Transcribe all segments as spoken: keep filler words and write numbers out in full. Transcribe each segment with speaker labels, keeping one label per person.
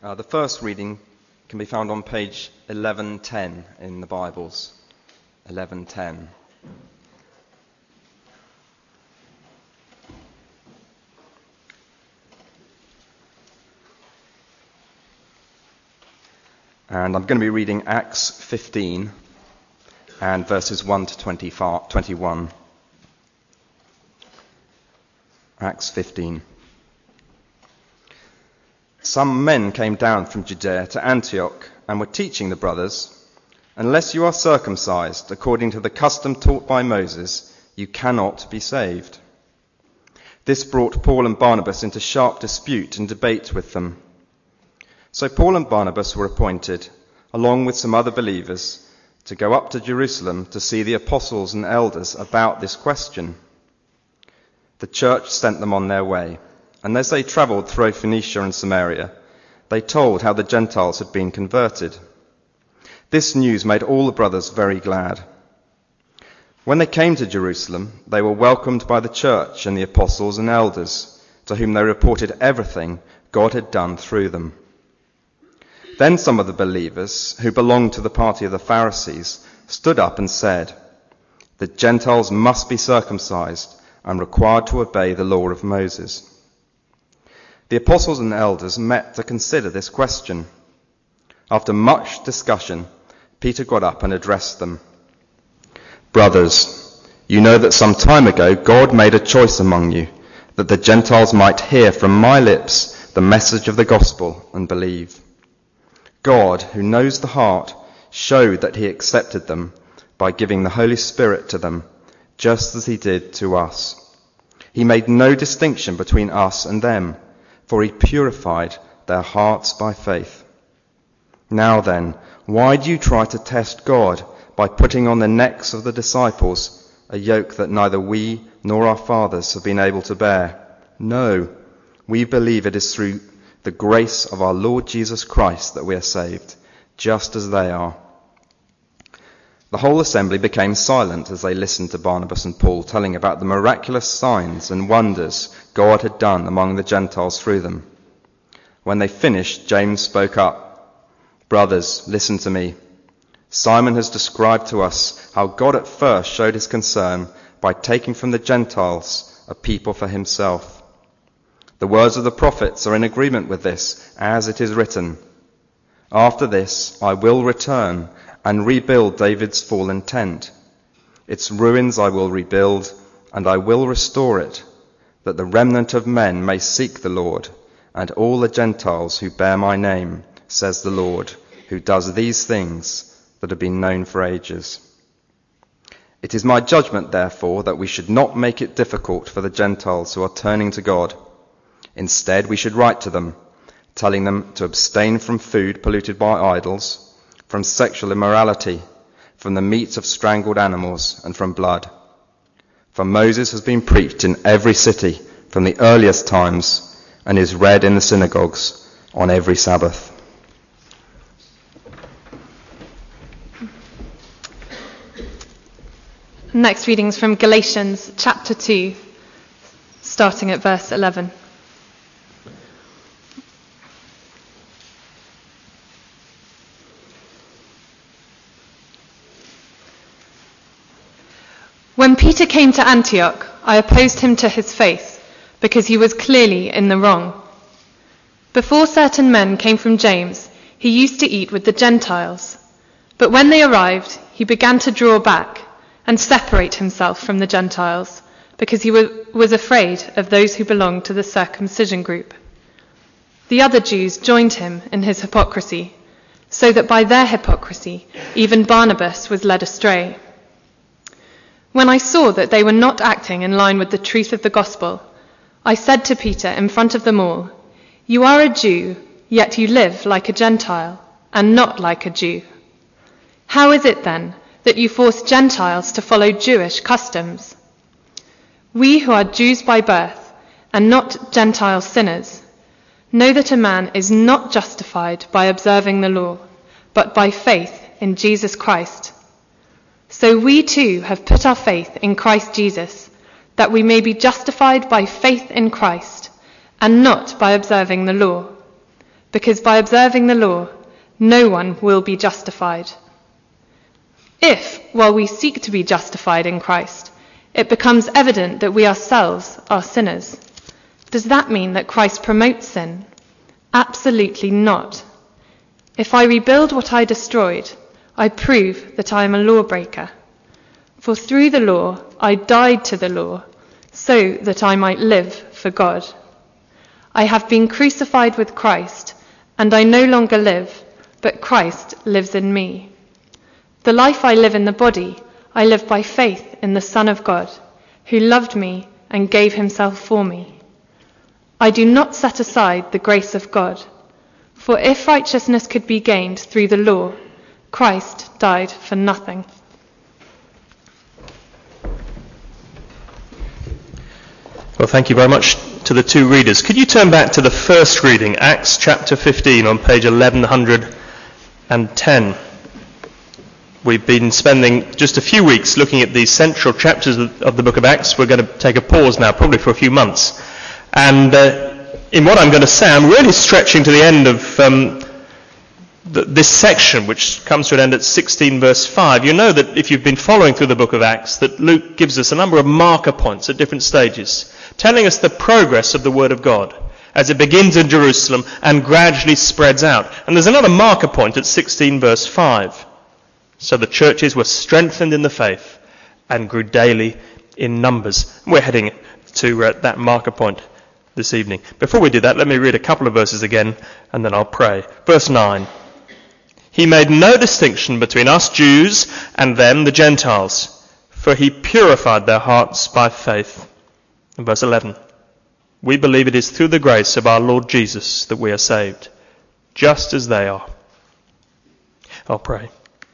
Speaker 1: Uh, the first reading can be found on page eleven ten in the Bibles. eleven ten. And I'm going to be reading Acts fifteen and verses one to twenty-one. Acts fifteen. Some men came down from Judea to Antioch and were teaching the brothers, "Unless you are circumcised according to the custom taught by Moses, you cannot be saved." This brought Paul and Barnabas into sharp dispute and debate with them. So Paul and Barnabas were appointed, along with some other believers, to go up to Jerusalem to see the apostles and elders about this question. The church sent them on their way, and as they travelled through Phoenicia and Samaria, they told how the Gentiles had been converted. This news made all the brothers very glad. When they came to Jerusalem, they were welcomed by the church and the apostles and elders, to whom they reported everything God had done through them. Then some of the believers, who belonged to the party of the Pharisees, stood up and said, "The Gentiles must be circumcised and required to obey the law of Moses." The apostles and elders met to consider this question. After much discussion, Peter got up and addressed them. "Brothers, you know that some time ago God made a choice among you, that the Gentiles might hear from my lips the message of the gospel and believe. God, who knows the heart, showed that he accepted them by giving the Holy Spirit to them, just as he did to us. He made no distinction between us and them, for he purified their hearts by faith. Now then, why do you try to test God by putting on the necks of the disciples a yoke that neither we nor our fathers have been able to bear? No, we believe it is through the grace of our Lord Jesus Christ that we are saved, just as they are." The whole assembly became silent as they listened to Barnabas and Paul telling about the miraculous signs and wonders God had done among the Gentiles through them. When they finished, James spoke up. "Brothers, listen to me. Simon has described to us how God at first showed his concern by taking from the Gentiles a people for himself. The words of the prophets are in agreement with this, as it is written, 'After this I will return and rebuild David's fallen tent. Its ruins I will rebuild, and I will restore it, that the remnant of men may seek the Lord, and all the Gentiles who bear my name, says the Lord, who does these things that have been known for ages.' It is my judgment, therefore, that we should not make it difficult for the Gentiles who are turning to God. Instead, we should write to them, telling them to abstain from food polluted by idols, from sexual immorality, from the meat of strangled animals, and from blood. For Moses has been preached in every city from the earliest times and is read in the synagogues on every Sabbath."
Speaker 2: Next reading is from Galatians chapter two, starting at verse eleven. When Peter came to Antioch, I opposed him to his face, because he was clearly in the wrong. Before certain men came from James, he used to eat with the Gentiles. But when they arrived, he began to draw back and separate himself from the Gentiles, because he was afraid of those who belonged to the circumcision group. The other Jews joined him in his hypocrisy, so that by their hypocrisy even Barnabas was led astray. When I saw that they were not acting in line with the truth of the gospel, I said to Peter in front of them all, "You are a Jew, yet you live like a Gentile, and not like a Jew. How is it then that you force Gentiles to follow Jewish customs? We who are Jews by birth, and not Gentile sinners, know that a man is not justified by observing the law, but by faith in Jesus Christ. So we too have put our faith in Christ Jesus, that we may be justified by faith in Christ, and not by observing the law. because by observing the law, no one will be justified. If, while we seek to be justified in Christ, it becomes evident that we ourselves are sinners, does that mean that Christ promotes sin? Absolutely not. If I rebuild what I destroyed, I prove that I am a lawbreaker. For through the law I died to the law, so that I might live for God. I have been crucified with Christ, and I no longer live, but Christ lives in me. The life I live in the body, I live by faith in the Son of God, who loved me and gave himself for me. I do not set aside the grace of God, for if righteousness could be gained through the law, Christ died for nothing.
Speaker 3: Well, thank you very much to the two readers. Could you turn back to the first reading, Acts chapter fifteen on page eleven ten. We've been spending just a few weeks looking at these central chapters of the book of Acts. We're going to take a pause now, probably for a few months. And uh, in what I'm going to say, I'm really stretching to the end of um, th- this section, which comes to an end at sixteen verse five. You know that if you've been following through the book of Acts, that Luke gives us a number of marker points at different stages, telling us the progress of the Word of God as it begins in Jerusalem and gradually spreads out. And there's another marker point at sixteen verse five. So the churches were strengthened in the faith and grew daily in numbers. We're heading to uh, that marker point this evening. Before we do that, let me read a couple of verses again, and then I'll pray. Verse nine. He made no distinction between us Jews and them, the Gentiles, for he purified their hearts by faith. And verse eleven. We believe it is through the grace of our Lord Jesus that we are saved, just as they are. I'll pray.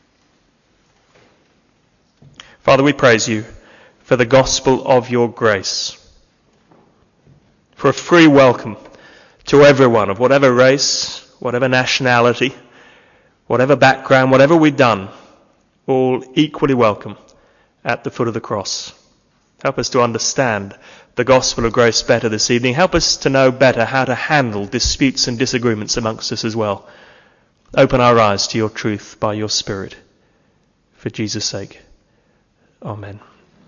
Speaker 3: Father, we praise you for the gospel of your grace, for a free welcome to everyone of whatever race, whatever nationality, whatever background, whatever we've done, all equally welcome at the foot of the cross. Help us to understand the gospel of grace better this evening. Help us to know better how to handle disputes and disagreements amongst us as well. Open our eyes to your truth by your Spirit. For Jesus' sake. Amen.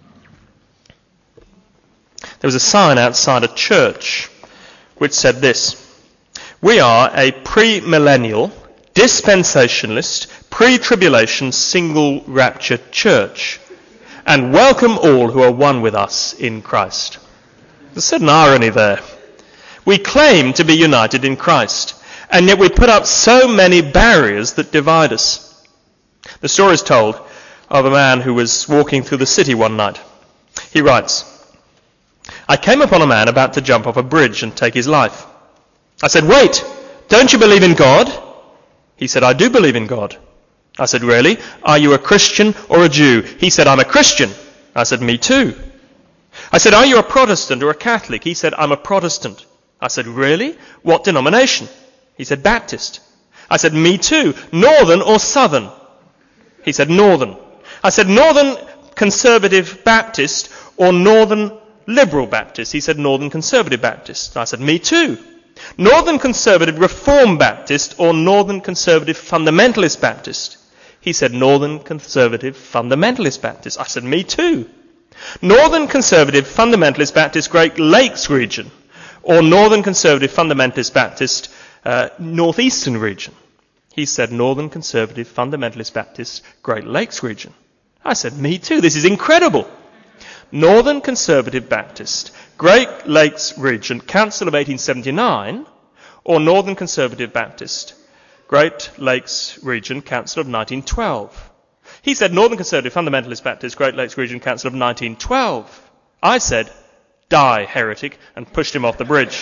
Speaker 3: There was a sign outside a church which said this: we are a pre-millennial, dispensationalist, pre-tribulation, single rapture church, and welcome all who are one with us in Christ. There's a certain irony there. We claim to be united in Christ, and yet we put up so many barriers that divide us. The story is told of a man who was walking through the city one night. He writes, I came upon a man about to jump off a bridge and take his life. I said, wait, don't you believe in God? He said, I do believe in God. I said, really? Are you a Christian or a Jew? He said, I'm a Christian. I said, me too. I said, are you a Protestant or a Catholic? He said, I'm a Protestant. I said, really? What denomination? He said, Baptist. I said, me too. Northern or Southern? He said, Northern. I said, Northern Conservative Baptist or Northern Liberal Baptist? He said, Northern Conservative Baptist. I said, me too. Northern Conservative Reformed Baptist or Northern Conservative Fundamentalist Baptist? He said, Northern Conservative Fundamentalist Baptist. I said, me too. Northern Conservative Fundamentalist Baptist Great Lakes region or Northern Conservative Fundamentalist Baptist uh, Northeastern region? He said, Northern Conservative Fundamentalist Baptist Great Lakes region. I said, me too. This is incredible. Northern Conservative Baptist Great Lakes region, Council of eighteen seventy-nine, or Northern Conservative Baptist Great Lakes region, Council of nineteen twelve. He said, Northern Conservative Fundamentalist Baptist Great Lakes region, Council of nineteen twelve. I said, die, heretic, and pushed him off the bridge.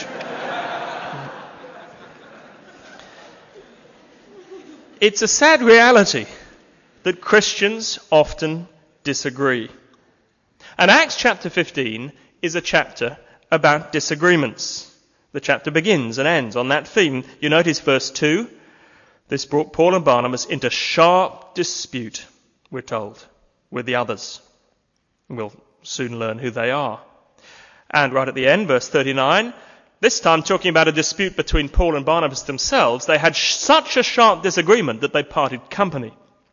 Speaker 3: It's a sad reality that Christians often disagree. And Acts chapter fifteen is a chapter about disagreements. The chapter begins and ends on that theme. You notice verse two. This brought Paul and Barnabas into sharp dispute, we're told, with the others. We'll soon learn who they are. And right at the end, verse thirty-nine, This time talking about a dispute between Paul and Barnabas themselves. They had sh- such a sharp disagreement that they parted company.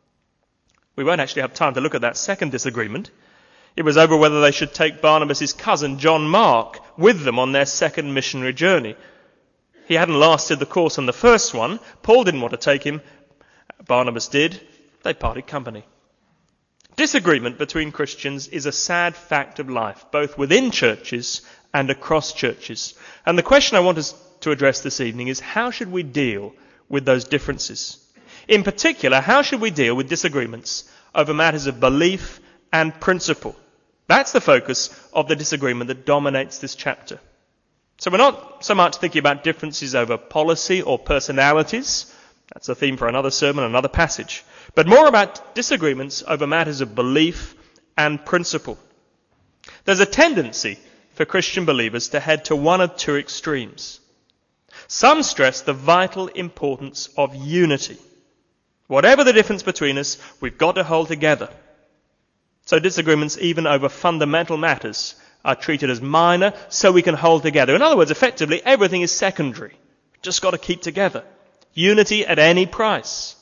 Speaker 3: We won't actually have time to look at that second disagreement. It was over whether they should take Barnabas' cousin, John Mark, with them on their second missionary journey. He hadn't lasted the course on the first one. Paul didn't want to take him. Barnabas did. They parted company. Disagreement between Christians is a sad fact of life, both within churches and across churches. And the question I want us to address this evening is, how should we deal with those differences? In particular, how should we deal with disagreements over matters of belief and principle? That's the focus of the disagreement that dominates this chapter. So we're not so much thinking about differences over policy or personalities. That's a theme for another sermon, another passage. But more about disagreements over matters of belief and principle. There's a tendency for Christian believers to head to one of two extremes. Some stress the vital importance of unity. Whatever the difference between us, we've got to hold together. So disagreements even over fundamental matters are treated as minor so we can hold together. In other words, effectively, everything is secondary. We've just got to keep together. Unity at any price.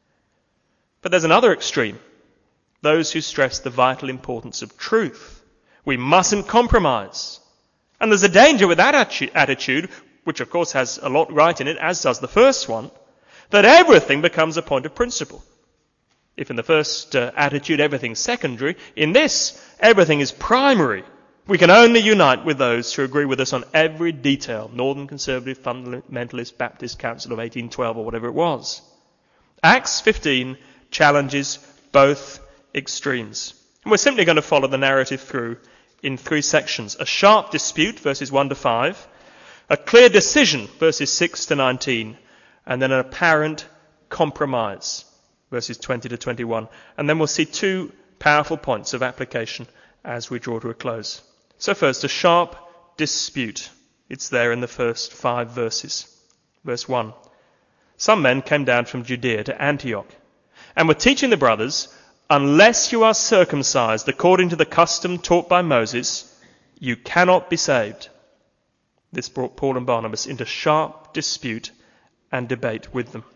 Speaker 3: But there's another extreme. Those who stress the vital importance of truth. We mustn't compromise. And there's a danger with that attitude, which of course has a lot right in it, as does the first one, that everything becomes a point of principle. If in the first uh, attitude everything's secondary, in this everything is primary. We can only unite with those who agree with us on every detail. Northern Conservative Fundamentalist Baptist Council of eighteen twelve or whatever it was. Acts fifteen challenges both extremes. And we're simply going to follow the narrative through in three sections. A sharp dispute, verses one to five. A clear decision, verses six to nineteen. And then an apparent compromise, verses twenty to twenty-one. And then we'll see two powerful points of application as we draw to a close. So first, a sharp dispute. It's there in the first five verses. Verse one. Some men came down from Judea to Antioch and were teaching the brothers, unless you are circumcised according to the custom taught by Moses, you cannot be saved. This brought Paul and Barnabas into sharp dispute and debate with them.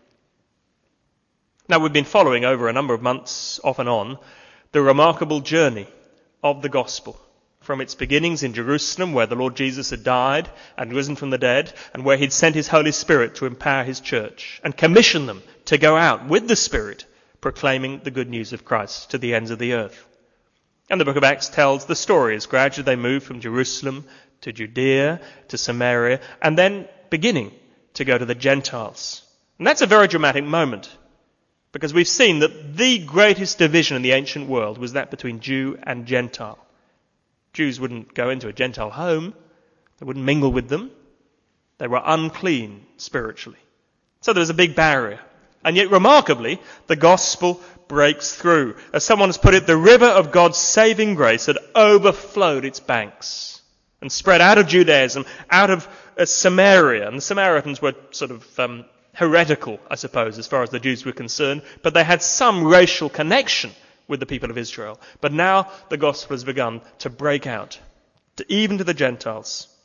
Speaker 3: Now, we've been following over a number of months, off and on, the remarkable journey of the gospel from its beginnings in Jerusalem, where the Lord Jesus had died and risen from the dead, and where he'd sent his Holy Spirit to empower his church and commission them to go out with the Spirit, proclaiming the good news of Christ to the ends of the earth. And the book of Acts tells the story as gradually they moved from Jerusalem to Judea to Samaria, and then beginning to go to the Gentiles. And that's a very dramatic moment, because we've seen that the greatest division in the ancient world was that between Jew and Gentile. Jews wouldn't go into a Gentile home. They wouldn't mingle with them. They were unclean spiritually. So there was a big barrier. And yet, remarkably, the gospel breaks through. As someone has put it, the river of God's saving grace had overflowed its banks and spread out of Judaism, out of uh, Samaria. And the Samaritans were sort of um, heretical, I suppose, as far as the Jews were concerned, but they had some racial connection with the people of Israel. But now the gospel has begun to break out, to, even to the Gentiles.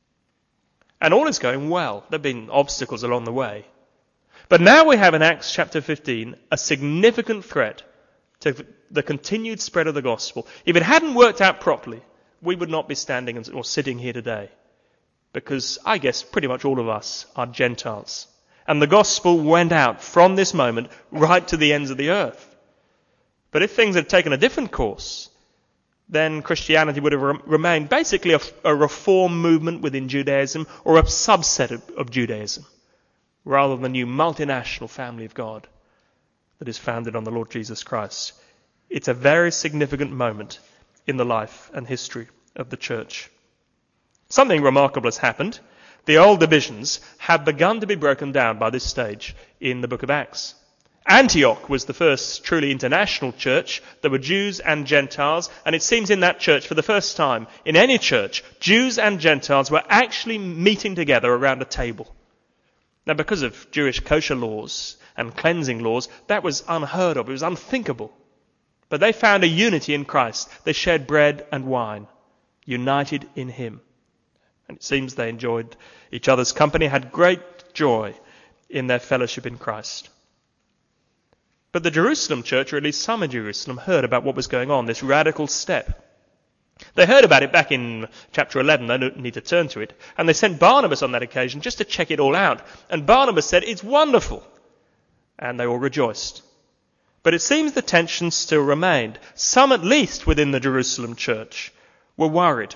Speaker 3: And all is going well. There have been obstacles along the way. But now we have in Acts chapter fifteen a significant threat to the continued spread of the gospel. If it hadn't worked out properly, we would not be standing or sitting here today. Because I guess pretty much all of us are Gentiles. And the gospel went out from this moment right to the ends of the earth. But if things had taken a different course, then Christianity would have re- remained basically a, a reform movement within Judaism, or a subset of, of Judaism, rather than the new multinational family of God that is founded on the Lord Jesus Christ. It's a very significant moment in the life and history of the church. Something remarkable has happened. The old divisions have begun to be broken down by this stage in the book of Acts. Antioch was the first truly international church. There were Jews and Gentiles, and it seems in that church, for the first time in any church, Jews and Gentiles were actually meeting together around a table. Now, because of Jewish kosher laws and cleansing laws, that was unheard of. It was unthinkable. But they found a unity in Christ. They shared bread and wine, united in him. And it seems they enjoyed each other's company, had great joy in their fellowship in Christ. But the Jerusalem church, or at least some in Jerusalem, heard about what was going on, this radical step. They heard about it back in chapter eleven, they don't need to turn to it, and they sent Barnabas on that occasion just to check it all out. And Barnabas said, "It's wonderful." And they all rejoiced. But it seems the tension still remained. Some, at least within the Jerusalem church, were worried.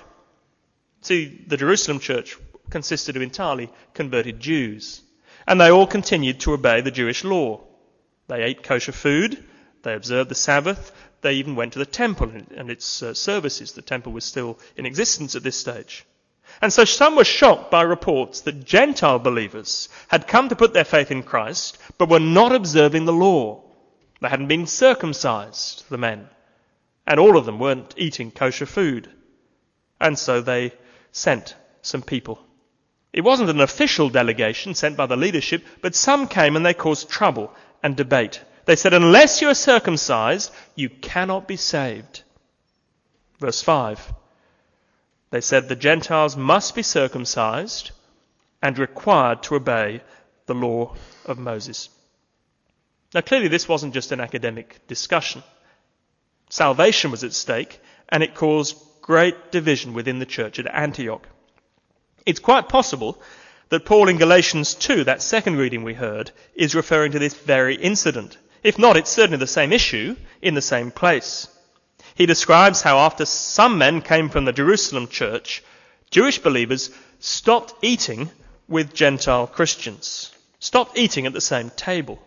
Speaker 3: See, the Jerusalem church consisted of entirely converted Jews, and they all continued to obey the Jewish law. They ate kosher food, they observed the Sabbath, they even went to the temple and its uh, services. The temple was still in existence at this stage. And so some were shocked by reports that Gentile believers had come to put their faith in Christ, but were not observing the law. They hadn't been circumcised, the men, and all of them weren't eating kosher food. And so they sent some people. It wasn't an official delegation sent by the leadership, but some came and they caused trouble and debate. They said, "Unless you are circumcised, you cannot be saved." Verse five. They said the Gentiles must be circumcised and required to obey the law of Moses. Now clearly this wasn't just an academic discussion. Salvation was at stake, and it caused great division within the church at Antioch. It's quite possible that Paul in Galatians two, that second reading we heard, is referring to this very incident. If not, it's certainly the same issue in the same place. He describes how after some men came from the Jerusalem church, Jewish believers stopped eating with Gentile Christians, stopped eating at the same table.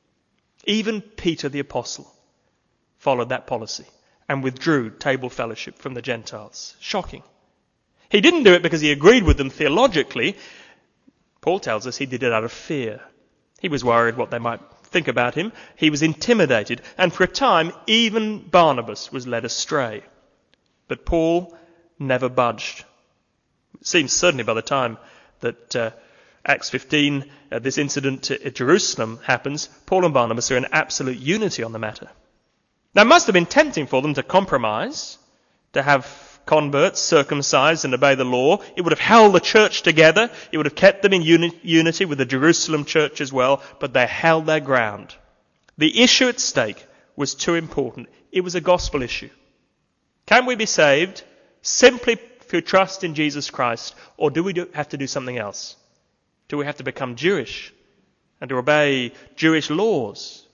Speaker 3: Even Peter the Apostle followed that policy and withdrew table fellowship from the Gentiles. Shocking. He didn't do it because he agreed with them theologically. Paul tells us he did it out of fear. He was worried what they might think about him. He was intimidated, and for a time even Barnabas was led astray. But Paul never budged. It seems certainly by the time that uh, Acts fifteen, uh, this incident at Jerusalem happens, Paul and Barnabas are in absolute unity on the matter. Now it must have been tempting for them to compromise, to have converts circumcised and obey the law. It would have held the church together. It would have kept them in uni- unity with the Jerusalem church as well, but they held their ground. The issue at stake was too important. It was a gospel issue. Can we be saved simply through trust in Jesus Christ, or do we do, have to do something else? Do we have to become Jewish and to obey Jewish laws?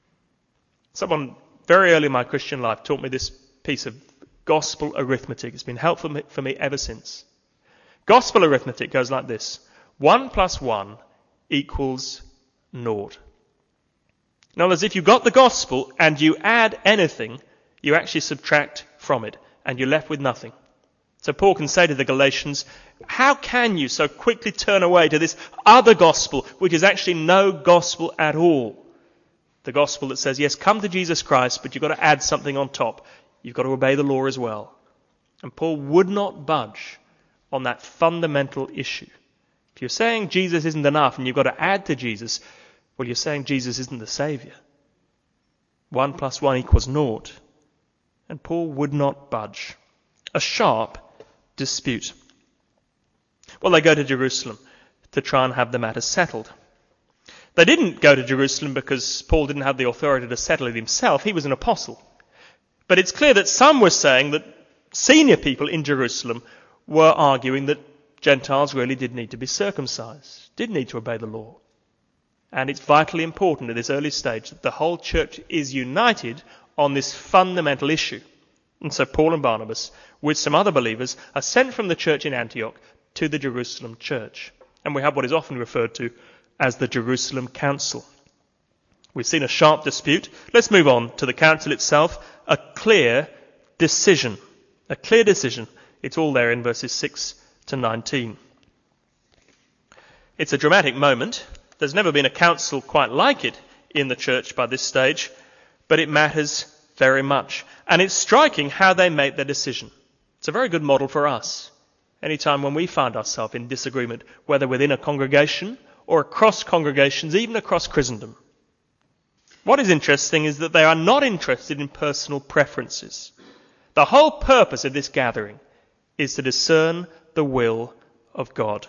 Speaker 3: Someone very early in my Christian life taught me this piece of gospel arithmetic. It's been helpful for me ever since. Gospel arithmetic goes like this. One plus one equals naught. In other words, if you got the gospel and you add anything, you actually subtract from it and you're left with nothing. So Paul can say to the Galatians, how can you so quickly turn away to this other gospel, which is actually no gospel at all? The gospel that says, yes, come to Jesus Christ, but you've got to add something on top. You've got to obey the law as well. And Paul would not budge on that fundamental issue. If you're saying Jesus isn't enough and you've got to add to Jesus, well, you're saying Jesus isn't the Saviour. One plus one equals naught. And Paul would not budge. A sharp dispute. Well, they go to Jerusalem to try and have the matter settled. They didn't go to Jerusalem because Paul didn't have the authority to settle it himself. He was an apostle. But it's clear that some were saying that senior people in Jerusalem were arguing that Gentiles really did need to be circumcised, did need to obey the law. And it's vitally important at this early stage that the whole church is united on this fundamental issue. And so Paul and Barnabas, with some other believers, are sent from the church in Antioch to the Jerusalem church. And we have what is often referred to as the Jerusalem Council. We've seen a sharp dispute. Let's move on to the council itself. A clear decision. A clear decision. It's all there in verses six to nineteen. It's a dramatic moment. There's never been a council quite like it in the church by this stage, but it matters very much. And it's striking how they make their decision. It's a very good model for us. Anytime when we find ourselves in disagreement, whether within a congregation or across congregations, even across Christendom. What is interesting is that they are not interested in personal preferences. The whole purpose of this gathering is to discern the will of God.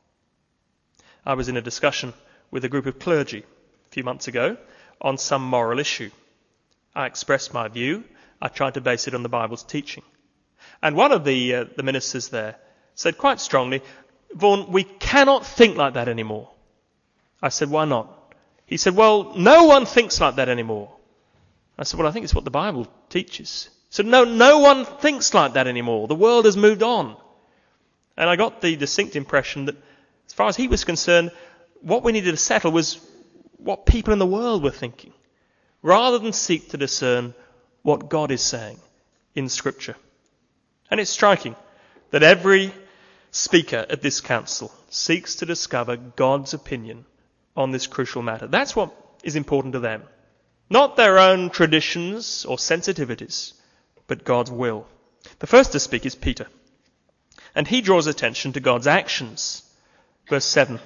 Speaker 3: I was in a discussion with a group of clergy a few months ago on some moral issue. I expressed my view. I tried to base it on the Bible's teaching. And one of the uh, the ministers there said quite strongly, Vaughan, we cannot think like that anymore. I said, why not? He said, well, no one thinks like that anymore. I said, well, I think it's what the Bible teaches. He said, no, no one thinks like that anymore. The world has moved on. And I got the distinct impression that, as far as he was concerned, what we needed to settle was what people in the world were thinking, rather than seek to discern what God is saying in Scripture. And it's striking that every speaker at this council seeks to discover God's opinion on this crucial matter. That's what is important to them. Not their own traditions or sensitivities, but God's will. The first to speak is Peter. And he draws attention to God's actions. Verse seven.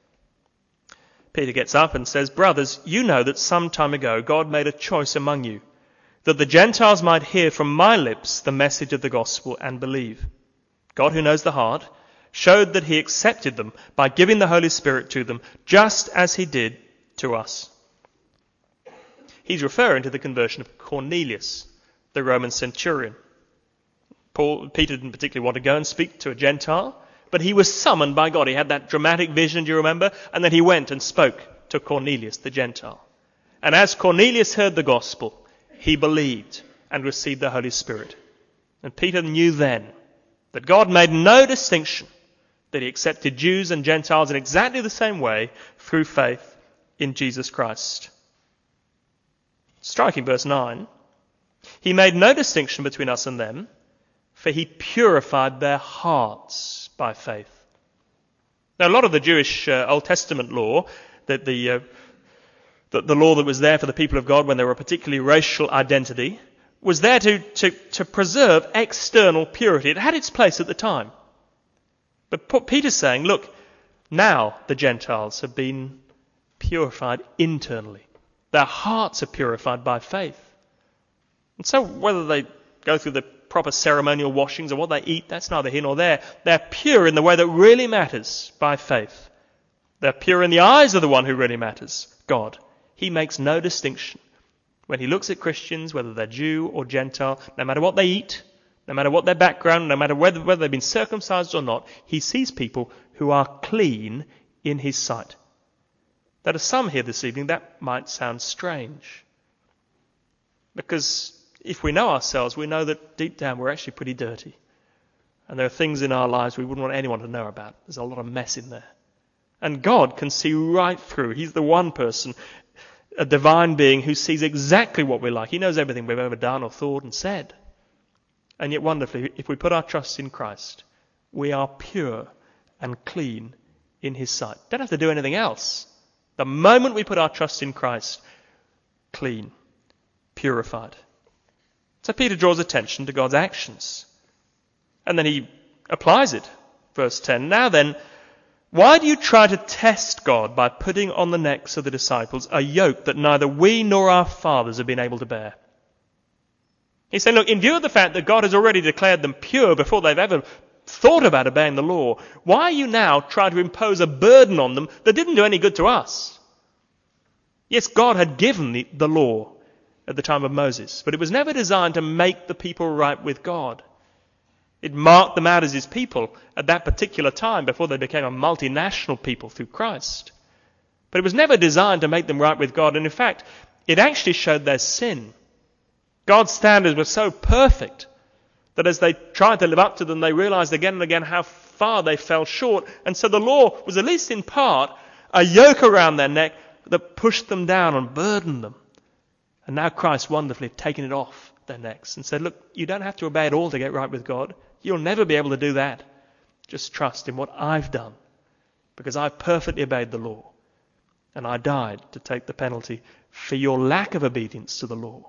Speaker 3: Peter gets up and says, brothers, you know that some time ago God made a choice among you, that the Gentiles might hear from my lips the message of the gospel and believe. God, who knows the heart, showed that he accepted them by giving the Holy Spirit to them, just as he did to us. He's referring to the conversion of Cornelius, the Roman centurion. Paul, Peter didn't particularly want to go and speak to a Gentile, but he was summoned by God. He had that dramatic vision, do you remember? And then he went and spoke to Cornelius, the Gentile. And as Cornelius heard the gospel, he believed and received the Holy Spirit. And Peter knew then that God made no distinction, that he accepted Jews and Gentiles in exactly the same way through faith in Jesus Christ. Striking verse nine. He made no distinction between us and them, for he purified their hearts by faith. Now, a lot of the Jewish uh, Old Testament law, that the, uh, the the law that was there for the people of God when there were a particularly racial identity, was there to, to, to preserve external purity. It had its place at the time. But Peter's saying, look, now the Gentiles have been purified internally. Their hearts are purified by faith. And so whether they go through the proper ceremonial washings or what they eat, that's neither here nor there. They're pure in the way that really matters by faith. They're pure in the eyes of the one who really matters, God. He makes no distinction. When he looks at Christians, whether they're Jew or Gentile, no matter what they eat, no matter what their background, no matter whether, whether they've been circumcised or not, he sees people who are clean in his sight. Now, to some here this evening, that might sound strange. Because if we know ourselves, we know that deep down we're actually pretty dirty. And there are things in our lives we wouldn't want anyone to know about. There's a lot of mess in there. And God can see right through. He's the one person, a divine being, who sees exactly what we're like. He knows everything we've ever done or thought and said. And yet wonderfully, if we put our trust in Christ, we are pure and clean in his sight. Don't have to do anything else. The moment we put our trust in Christ, clean, purified. So Peter draws attention to God's actions. And then he applies it. Verse ten, now then, why do you try to test God by putting on the necks of the disciples a yoke that neither we nor our fathers have been able to bear? He's saying, look, in view of the fact that God has already declared them pure before they've ever thought about obeying the law, why are you now trying to impose a burden on them that didn't do any good to us? Yes, God had given the, the law at the time of Moses, but it was never designed to make the people right with God. It marked them out as his people at that particular time before they became a multinational people through Christ. But it was never designed to make them right with God, and in fact, it actually showed their sin. God's standards were so perfect that as they tried to live up to them, they realized again and again how far they fell short. And so the law was, at least in part, a yoke around their neck that pushed them down and burdened them. And now Christ wonderfully had taken it off their necks and said, look, you don't have to obey it all to get right with God. You'll never be able to do that. Just trust in what I've done, because I've perfectly obeyed the law. And I died to take the penalty for your lack of obedience to the law.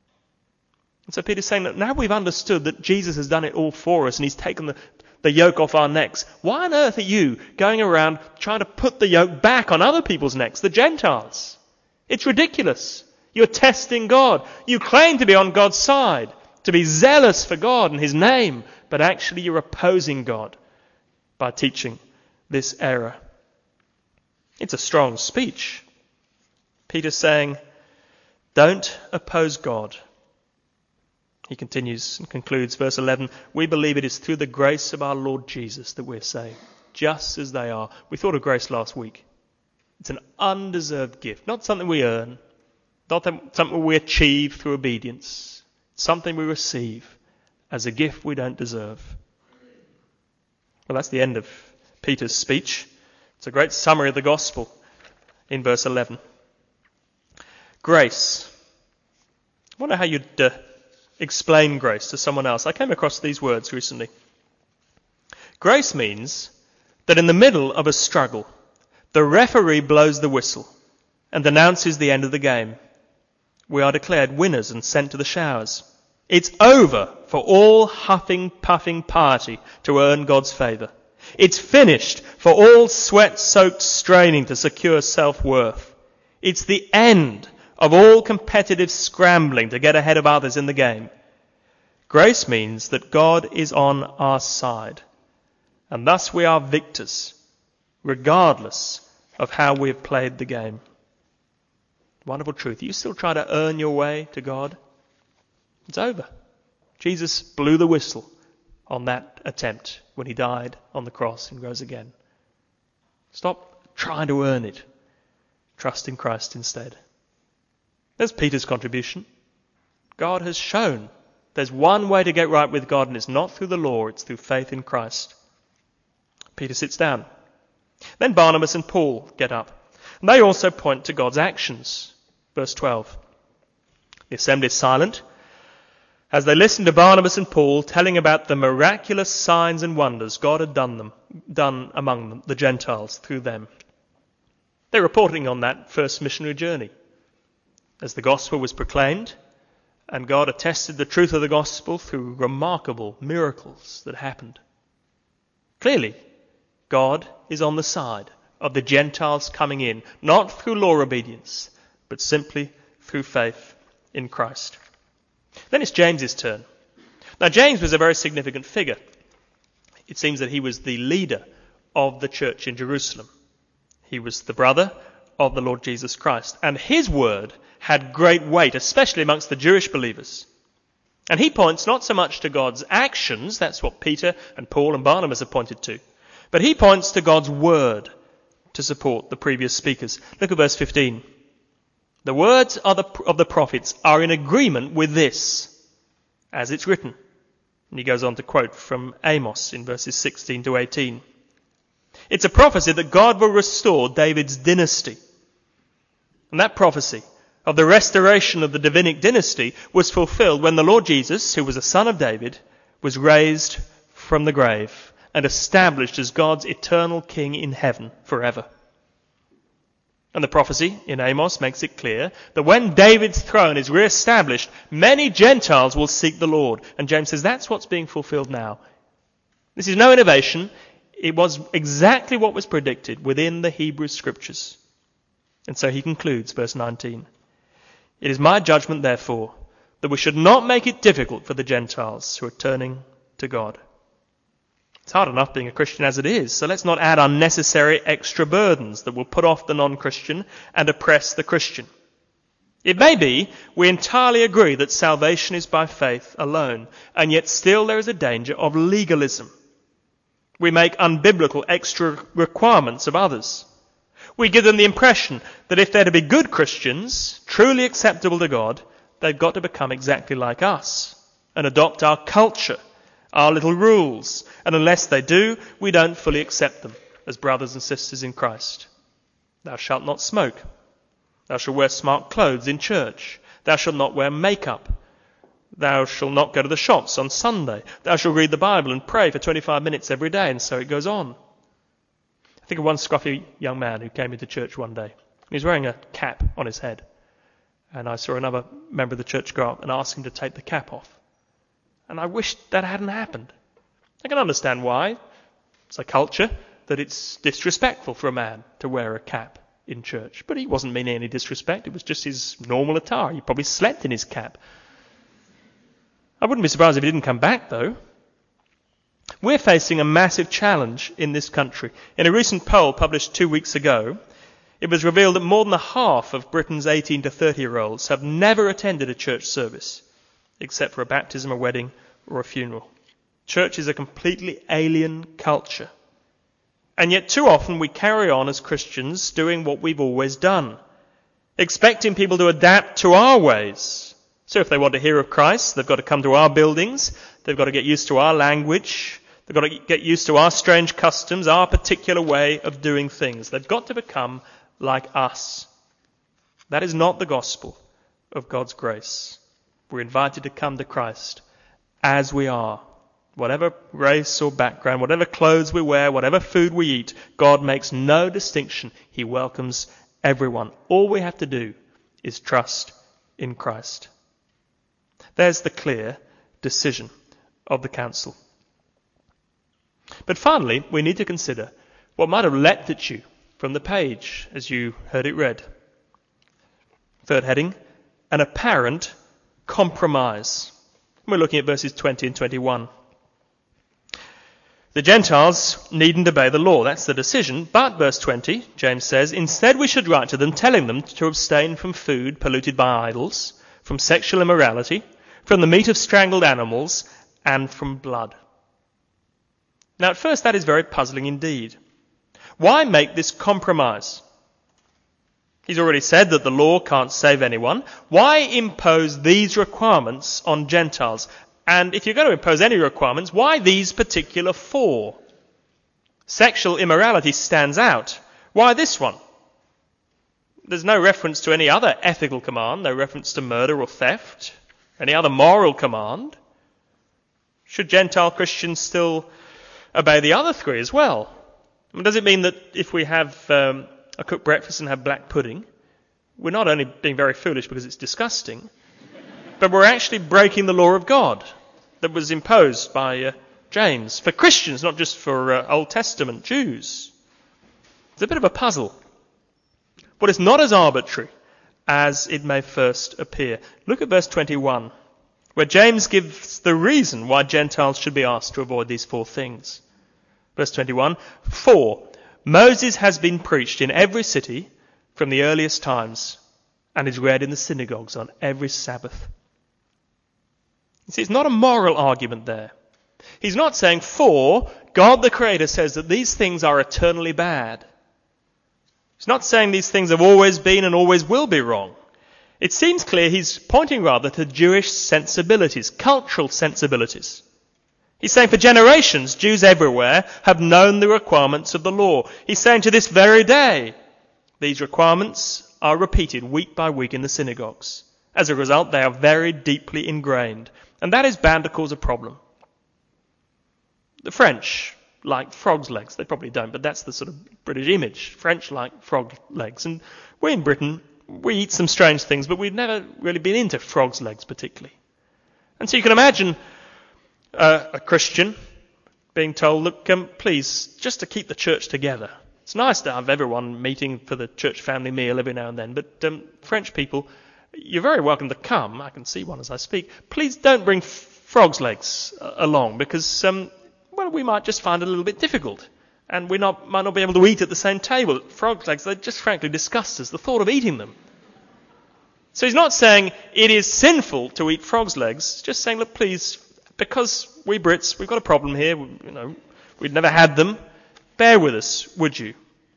Speaker 3: And so Peter's saying that now we've understood that Jesus has done it all for us and he's taken the, the yoke off our necks. Why on earth are you going around trying to put the yoke back on other people's necks, the Gentiles? It's ridiculous. You're testing God. You claim to be on God's side, to be zealous for God and his name, but actually you're opposing God by teaching this error. It's a strong speech. Peter's saying, don't oppose God. He continues and concludes verse eleven, we believe it is through the grace of our Lord Jesus that we're saved, just as they are. We thought of grace last week. It's an undeserved gift, not something we earn, not something we achieve through obedience. It's something we receive as a gift we don't deserve. Well, that's the end of Peter's speech. It's a great summary of the gospel in verse eleven. Grace. I wonder how you'd uh, explain grace to someone else. I came across these words recently. Grace means that in the middle of a struggle, the referee blows the whistle and announces the end of the game. We are declared winners and sent to the showers. It's over for all huffing, puffing piety to earn God's favour. It's finished for all sweat-soaked straining to secure self-worth. It's the end of all competitive scrambling to get ahead of others in the game. Grace means that God is on our side, and thus we are victors, regardless of how we have played the game. Wonderful truth. You still try to earn your way to God? It's over. Jesus blew the whistle on that attempt when he died on the cross and rose again. Stop trying to earn it. Trust in Christ instead. There's Peter's contribution. God has shown there's one way to get right with God, and it's not through the law, it's through faith in Christ. Peter sits down. Then Barnabas and Paul get up. And they also point to God's actions. Verse twelve. The assembly is silent as they listen to Barnabas and Paul telling about the miraculous signs and wonders God had done them, done among them, the Gentiles, through them. They're reporting on that first missionary journey as the gospel was proclaimed, and God attested the truth of the gospel through remarkable miracles that happened. Clearly, God is on the side of the Gentiles coming in, not through law obedience, but simply through faith in Christ. Then it's James's turn. Now, James was a very significant figure. It seems that he was the leader of the church in Jerusalem. He was the brother of the Lord Jesus Christ, and his word had great weight, especially amongst the Jewish believers. And he points not so much to God's actions, that's what Peter and Paul and Barnabas have pointed to, but he points to God's word to support the previous speakers. Look at verse fifteen. The words of the, of the prophets are in agreement with this, as it's written. And he goes on to quote from Amos in verses sixteen to eighteen. It's a prophecy that God will restore David's dynasty. And that prophecy of the restoration of the Davidic dynasty was fulfilled when the Lord Jesus, who was a son of David, was raised from the grave and established as God's eternal king in heaven forever. And the prophecy in Amos makes it clear that when David's throne is re-established, many Gentiles will seek the Lord. And James says that's what's being fulfilled now. This is no innovation. It was exactly what was predicted within the Hebrew Scriptures. And so he concludes, verse nineteen. It is my judgment, therefore, that we should not make it difficult for the Gentiles who are turning to God. It's hard enough being a Christian as it is, so let's not add unnecessary extra burdens that will put off the non-Christian and oppress the Christian. It may be we entirely agree that salvation is by faith alone, and yet still there is a danger of legalism. We make unbiblical extra requirements of others. We give them the impression that if they're to be good Christians, truly acceptable to God, they've got to become exactly like us and adopt our culture, our little rules. And unless they do, we don't fully accept them as brothers and sisters in Christ. Thou shalt not smoke. Thou shalt wear smart clothes in church. Thou shalt not wear makeup. Thou shalt not go to the shops on Sunday. Thou shalt read the Bible and pray for twenty-five minutes every day, and so it goes on. I think of one scruffy young man who came into church one day. He was wearing a cap on his head. And I saw another member of the church go up and ask him to take the cap off. And I wished that hadn't happened. I can understand why. It's a culture that it's disrespectful for a man to wear a cap in church. But he wasn't meaning any disrespect. It was just his normal attire. He probably slept in his cap. I wouldn't be surprised if he didn't come back, though. We're facing a massive challenge in this country. In a recent poll published two weeks ago, it was revealed that more than a half of Britain's eighteen to thirty-year-olds have never attended a church service, except for a baptism, a wedding, or a funeral. Church is a completely alien culture. And yet too often we carry on as Christians doing what we've always done, expecting people to adapt to our ways. So if they want to hear of Christ, they've got to come to our buildings, they've got to get used to our language, they've got to get used to our strange customs, our particular way of doing things. They've got to become like us. That is not the gospel of God's grace. We're invited to come to Christ as we are. Whatever race or background, whatever clothes we wear, whatever food we eat, God makes no distinction. He welcomes everyone. All we have to do is trust in Christ. There's the clear decision of the council. But finally, we need to consider what might have leapt at you from the page as you heard it read. Third heading, an apparent compromise. We're looking at verses twenty and twenty-one. The Gentiles needn't obey the law. That's the decision. But, verse twenty, James says, instead we should write to them telling them to abstain from food polluted by idols, from sexual immorality, from the meat of strangled animals, and from blood. Now, at first, that is very puzzling indeed. Why make this compromise? He's already said that the law can't save anyone. Why impose these requirements on Gentiles? And if you're going to impose any requirements, why these particular four? Sexual immorality stands out. Why this one? There's no reference to any other ethical command, no reference to murder or theft, any other moral command. Should Gentile Christians still obey the other three as well? I mean, does it mean that if we have um, a cooked breakfast and have black pudding, we're not only being very foolish because it's disgusting, but we're actually breaking the law of God that was imposed by uh, James for Christians, not just for uh, Old Testament Jews? It's a bit of a puzzle. But it's not as arbitrary as it may first appear. Look at verse twenty-one, where James gives the reason why Gentiles should be asked to avoid these four things. Verse twenty-one, for Moses has been preached in every city from the earliest times and is read in the synagogues on every Sabbath. You see, it's not a moral argument there. He's not saying, for God the Creator says that these things are eternally bad. He's not saying these things have always been and always will be wrong. It seems clear he's pointing rather to Jewish sensibilities, cultural sensibilities. He's saying for generations, Jews everywhere have known the requirements of the law. He's saying to this very day, these requirements are repeated week by week in the synagogues. As a result, they are very deeply ingrained. And that is bound to cause a problem. The French like frogs' legs. They probably don't, but that's the sort of British image. French like frog legs. And we in Britain, we eat some strange things, but we've never really been into frogs' legs particularly. And so you can imagine uh, a Christian being told, look, um, please, just to keep the church together. It's nice to have everyone meeting for the church family meal every now and then, but um, French people, you're very welcome to come. I can see one as I speak. Please don't bring f- frog's legs uh, along because, um, well, we might just find it a little bit difficult. And we not, might not be able to eat at the same table. Frog's legs, they just frankly disgust us, the thought of eating them. So he's not saying it is sinful to eat frog's legs. He's just saying, look, please, because we Brits, we've got a problem here. We, you know, we've never had them. Bear with us, would you?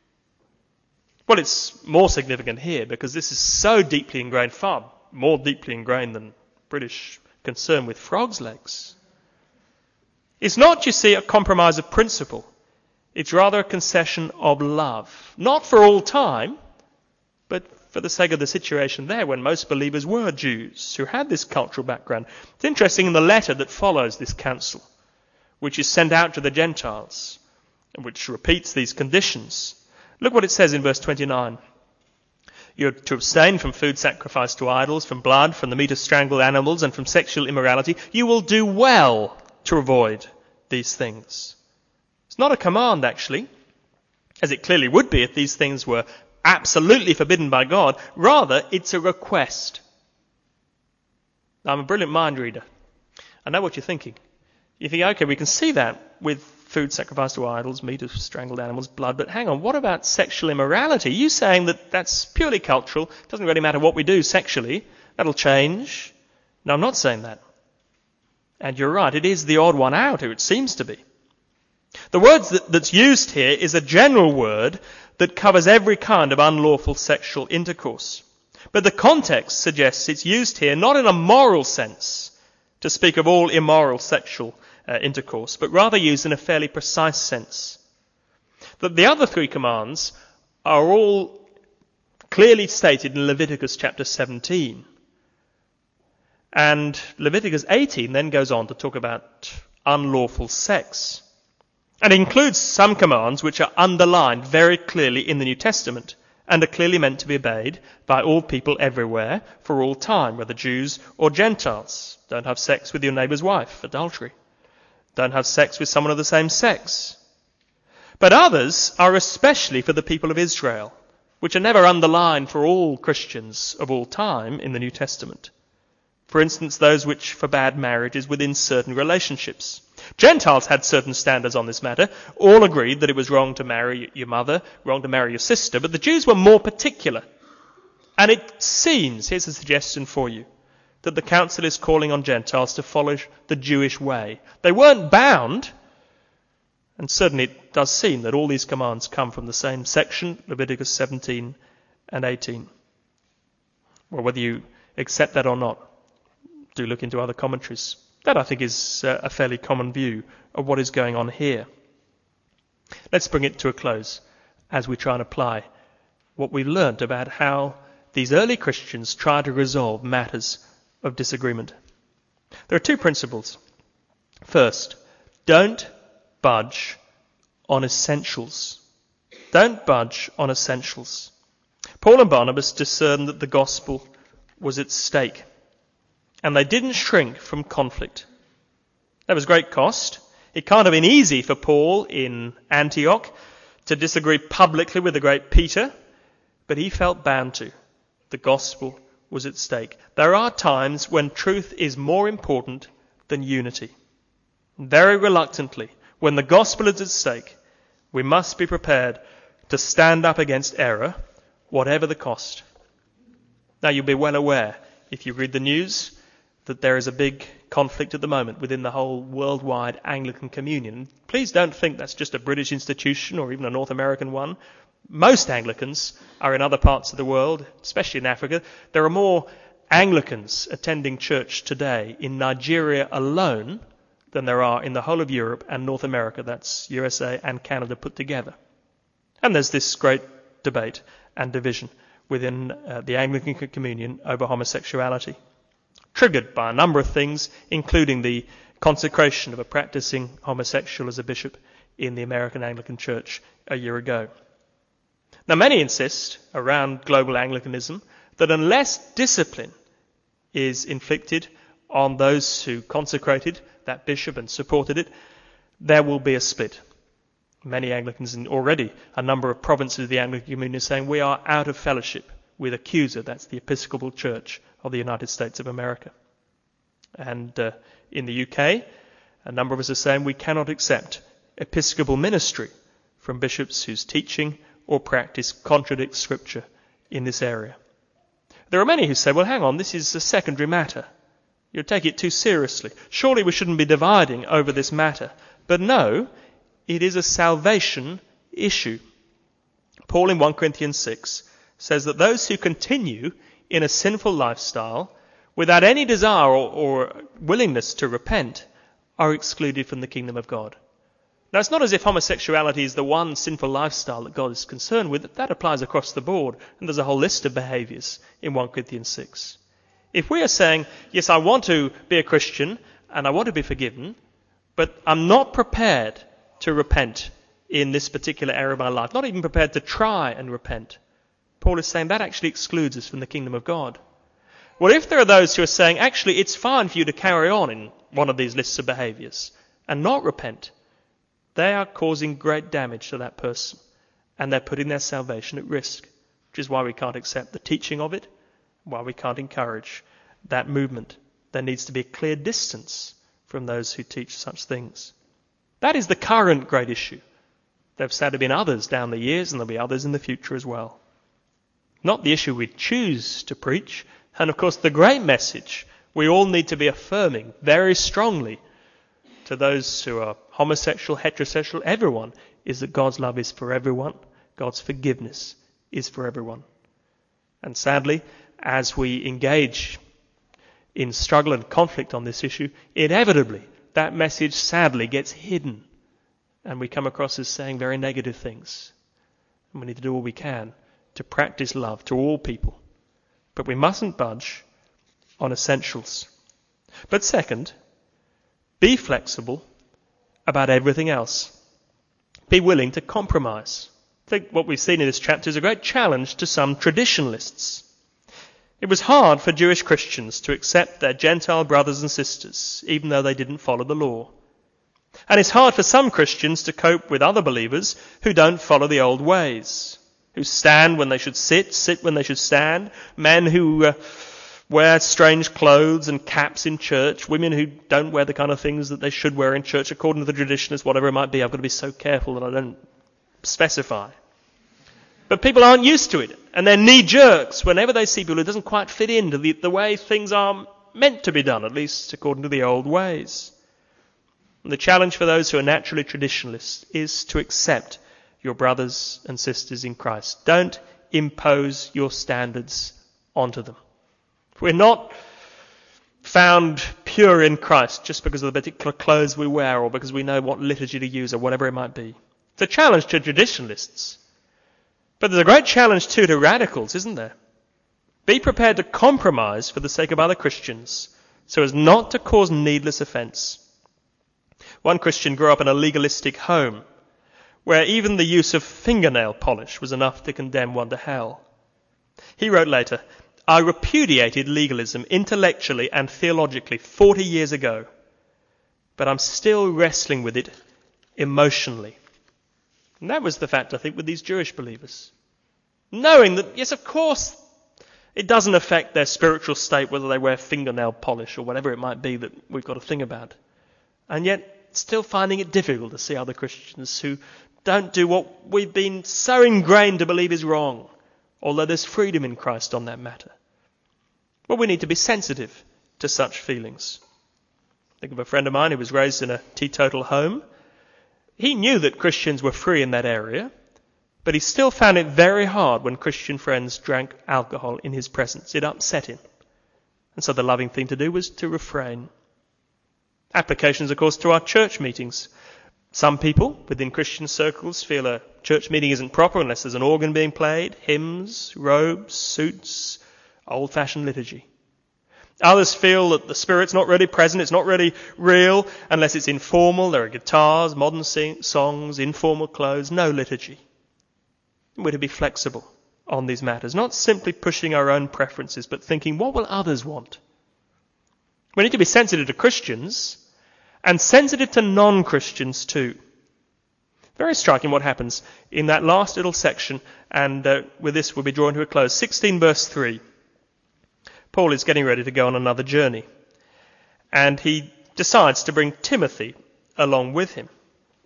Speaker 3: Well, it's more significant here because this is so deeply ingrained, far more deeply ingrained than British concern with frog's legs. It's not, you see, a compromise of principle. It's rather a concession of love. Not for all time, but for the sake of the situation there when most believers were Jews who had this cultural background. It's interesting in the letter that follows this council, which is sent out to the Gentiles, and which repeats these conditions. Look what it says in verse twenty-nine. You're to abstain from food sacrificed to idols, from blood, from the meat of strangled animals, and from sexual immorality. You will do well to avoid these things. It's not a command, actually, as it clearly would be if these things were absolutely forbidden by God. Rather, it's a request. Now, I'm a brilliant mind reader. I know what you're thinking. You think, okay, we can see that. with food sacrificed to idols, meat of strangled animals, blood. But hang on, what about sexual immorality? Are you saying that that's purely cultural? It doesn't really matter what we do sexually. That'll change. No, I'm not saying that. And you're right, it is the odd one out, it seems to be. The word that, that's used here is a general word that covers every kind of unlawful sexual intercourse. But the context suggests it's used here not in a moral sense to speak of all immoral sexual uh, intercourse, but rather used in a fairly precise sense. That the other three commands are all clearly stated in Leviticus chapter seventeen. And Leviticus eighteen then goes on to talk about unlawful sex. And it includes some commands which are underlined very clearly in the New Testament and are clearly meant to be obeyed by all people everywhere for all time, whether Jews or Gentiles. Don't have sex with your neighbour's wife, adultery. Don't have sex with someone of the same sex. But others are especially for the people of Israel, which are never underlined for all Christians of all time in the New Testament. For instance, those which forbade marriages within certain relationships. Gentiles had certain standards on this matter. All agreed that it was wrong to marry your mother, wrong to marry your sister, but the Jews were more particular. And it seems, here's a suggestion for you, that the council is calling on Gentiles to follow the Jewish way. They weren't bound, and certainly it does seem that all these commands come from the same section, Leviticus seventeen and eighteen. Well, whether you accept that or not, do look into other commentaries. That, I think, is a fairly common view of what is going on here. Let's bring it to a close as we try and apply what we've learnt about how these early Christians try to resolve matters of disagreement. There are two principles. First, don't budge on essentials. Don't budge on essentials. Paul and Barnabas discerned that the gospel was at stake, and they didn't shrink from conflict. There was great cost. It can't have been easy for Paul in Antioch to disagree publicly with the great Peter, but he felt bound to. The gospel was at stake. There are times when truth is more important than unity. Very reluctantly, when the gospel is at stake, we must be prepared to stand up against error, whatever the cost. Now, you'll be well aware, if you read the news, that there is a big conflict at the moment within the whole worldwide Anglican communion. Please don't think that's just a British institution or even a North American one. Most Anglicans are in other parts of the world, especially in Africa. There are more Anglicans attending church today in Nigeria alone than there are in the whole of Europe and North America. That's U S A and Canada put together. And there's this great debate and division within uh, the Anglican communion over homosexuality, triggered by a number of things, including the consecration of a practicing homosexual as a bishop in the American Anglican Church a year ago. Now, many insist around global Anglicanism that unless discipline is inflicted on those who consecrated that bishop and supported it, there will be a split. Many Anglicans, and already a number of provinces of the Anglican communion, are saying we are out of fellowship with Accusa, that's the Episcopal Church of the United States of America. And uh, in the U K, a number of us are saying we cannot accept episcopal ministry from bishops whose teaching or practice contradicts Scripture in this area. There are many who say, well, hang on, this is a secondary matter. You take it too seriously. Surely we shouldn't be dividing over this matter. But no, it is a salvation issue. Paul in First Corinthians six says that those who continue in a sinful lifestyle without any desire or, or willingness to repent are excluded from the kingdom of God. Now, it's not as if homosexuality is the one sinful lifestyle that God is concerned with. That applies across the board, and there's a whole list of behaviours in First Corinthians six. If we are saying, yes, I want to be a Christian and I want to be forgiven, but I'm not prepared to repent in this particular area of my life, not even prepared to try and repent, Paul is saying that actually excludes us from the kingdom of God. Well, if there are those who are saying, actually, it's fine for you to carry on in one of these lists of behaviours and not repent, they are causing great damage to that person, and they're putting their salvation at risk, which is why we can't accept the teaching of it, why we can't encourage that movement. There needs to be a clear distance from those who teach such things. That is the current great issue. There have sadly been others down the years, and there'll be others in the future as well. Not the issue we choose to preach, and of course the great message we all need to be affirming very strongly to those who are homosexual, heterosexual, everyone, is that God's love is for everyone. God's forgiveness is for everyone. And sadly, as we engage in struggle and conflict on this issue, inevitably that message sadly gets hidden and we come across as saying very negative things. And we need to do all we can to practice love to all people. But we mustn't budge on essentials. But second, be flexible about everything else. Be willing to compromise. I think what we've seen in this chapter is a great challenge to some traditionalists. It was hard for Jewish Christians to accept their Gentile brothers and sisters, even though they didn't follow the law. And it's hard for some Christians to cope with other believers who don't follow the old ways, who stand when they should sit, sit when they should stand, men who uh, wear strange clothes and caps in church, women who don't wear the kind of things that they should wear in church according to the traditionalists, whatever it might be. I've got to be so careful that I don't specify. But people aren't used to it, and they're knee-jerks whenever they see people who doesn't quite fit into the, the way things are meant to be done, at least according to the old ways. And the challenge for those who are naturally traditionalists is to accept your brothers and sisters in Christ. Don't impose your standards onto them. We're not found pure in Christ just because of the particular clothes we wear or because we know what liturgy to use or whatever it might be. It's a challenge to traditionalists. But there's a great challenge too to radicals, isn't there? Be prepared to compromise for the sake of other Christians so as not to cause needless offence. One Christian grew up in a legalistic home where even the use of fingernail polish was enough to condemn one to hell. He wrote later, "I repudiated legalism intellectually and theologically forty years ago, but I'm still wrestling with it emotionally." And that was the fact, I think, with these Jewish believers. Knowing that, yes, of course, it doesn't affect their spiritual state whether they wear fingernail polish or whatever it might be that we've got to think about. And yet, still finding it difficult to see other Christians who don't do what we've been so ingrained to believe is wrong, although there's freedom in Christ on that matter. But we need to be sensitive to such feelings. Think of a friend of mine who was raised in a teetotal home. He knew that Christians were free in that area, but he still found it very hard when Christian friends drank alcohol in his presence. It upset him. And so the loving thing to do was to refrain. Applications, of course, to our church meetings. Some people within Christian circles feel a church meeting isn't proper unless there's an organ being played, hymns, robes, suits, old-fashioned liturgy. Others feel that the Spirit's not really present, it's not really real unless it's informal. There are guitars, modern sing- songs, informal clothes, no liturgy. We're to be flexible on these matters, not simply pushing our own preferences, but thinking, what will others want? We need to be sensitive to Christians and sensitive to non-Christians too. Very striking what happens in that last little section, and uh, with this we'll be drawing to a close. sixteen verse three. Paul is getting ready to go on another journey, and he decides to bring Timothy along with him.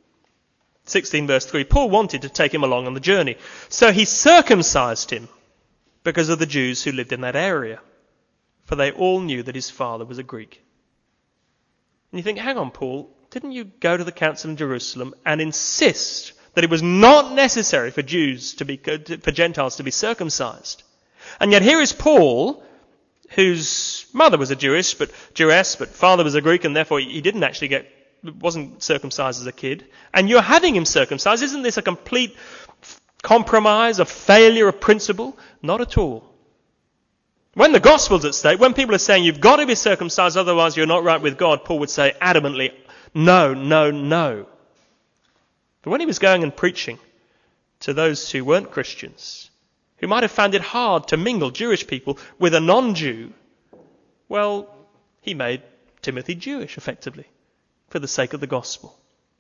Speaker 3: sixteen verse three, Paul wanted to take him along on the journey, so he circumcised him because of the Jews who lived in that area, for they all knew that his father was a Greek. And you think, hang on, Paul, didn't you go to the council in Jerusalem and insist that it was not necessary for Jews to be, for Gentiles to be circumcised? And yet here is Paul, whose mother was a Jewish, but Jewess, but father was a Greek, and therefore he didn't actually get, wasn't circumcised as a kid. And you're having him circumcised. Isn't this a complete compromise, a failure of principle? Not at all. When the gospel's at stake, when people are saying you've got to be circumcised, otherwise you're not right with God, Paul would say adamantly, no, no, no. But when he was going and preaching to those who weren't Christians, who might have found it hard to mingle Jewish people with a non-Jew, well, he made Timothy Jewish, effectively, for the sake of the gospel,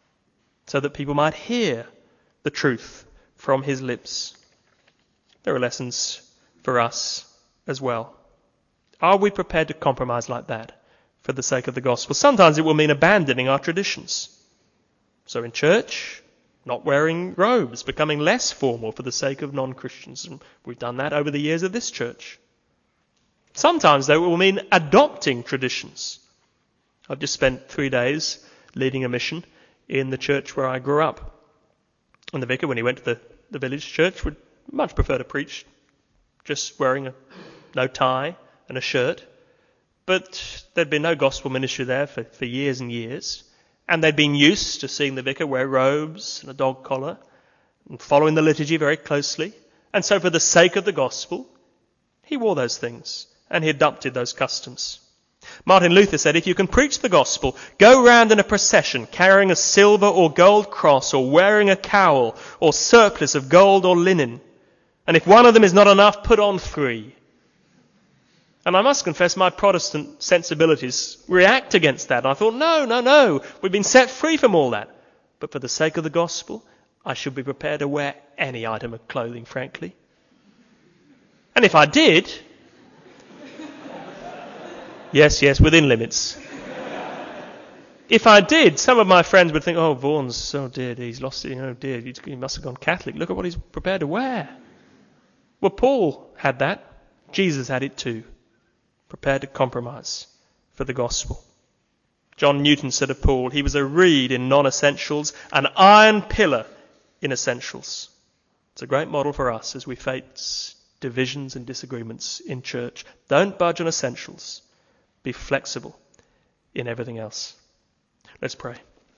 Speaker 3: so that people might hear the truth from his lips. There are lessons for us as well. Are we prepared to compromise like that for the sake of the gospel? Sometimes it will mean abandoning our traditions. So in church, not wearing robes, becoming less formal for the sake of non-Christians. And we've done that over the years of this church. Sometimes, though, it will mean adopting traditions. I've just spent three days leading a mission in the church where I grew up. And the vicar, when he went to the, the village church, would much prefer to preach just wearing a no tie and a shirt. But there'd been no gospel ministry there for, for years and years. And they'd been used to seeing the vicar wear robes and a dog collar and following the liturgy very closely. And so for the sake of the gospel, he wore those things and he adopted those customs. Martin Luther said, if you can preach the gospel, go round in a procession carrying a silver or gold cross or wearing a cowl or surplice of gold or linen. And if one of them is not enough, put on three. And I must confess my Protestant sensibilities react against that. And I thought, no, no, no, we've been set free from all that. But for the sake of the gospel, I should be prepared to wear any item of clothing, frankly. And if I did, yes, yes, within limits. If I did, some of my friends would think, oh, Vaughan's, oh dear, he's lost it, oh dear, he must have gone Catholic. Look at what he's prepared to wear. Well, Paul had that. Jesus had it too. Prepared to compromise for the gospel. John Newton said of Paul, he was a reed in non-essentials, an iron pillar in essentials. It's a great model for us as we face divisions and disagreements in church. Don't budge on essentials. Be flexible in everything else. Let's pray.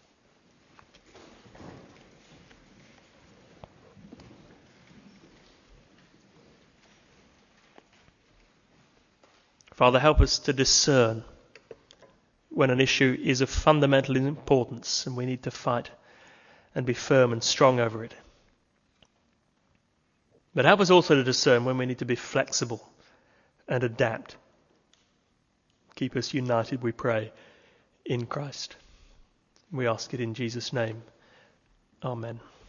Speaker 3: Father, help us to discern when an issue is of fundamental importance and we need to fight and be firm and strong over it. But help us also to discern when we need to be flexible and adapt. Keep us united, we pray, in Christ. We ask it in Jesus' name. Amen.